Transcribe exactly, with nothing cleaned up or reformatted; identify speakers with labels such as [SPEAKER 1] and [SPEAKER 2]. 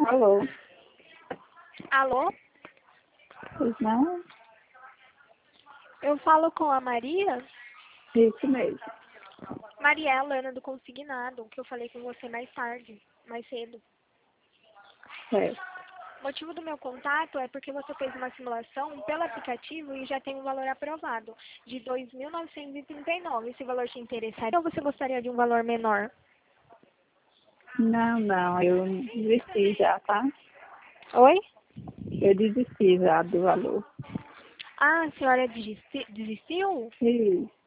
[SPEAKER 1] Alô?
[SPEAKER 2] Alô?
[SPEAKER 1] Pois não?
[SPEAKER 2] Eu falo com a Maria?
[SPEAKER 1] Isso mesmo.
[SPEAKER 2] Maria, é a Lana do Consignado, que eu falei com você mais tarde, mais cedo.
[SPEAKER 1] Certo.
[SPEAKER 2] O motivo do meu contato é porque você fez uma simulação pelo aplicativo e já tem um valor aprovado de dois mil novecentos e trinta e nove. Esse valor te interessaria ou você gostaria de um valor menor?
[SPEAKER 1] Não, não, eu desisti já, tá?
[SPEAKER 2] Oi?
[SPEAKER 1] Eu desisti já do valor.
[SPEAKER 2] Ah, a senhora desisti- desistiu?
[SPEAKER 1] Isso.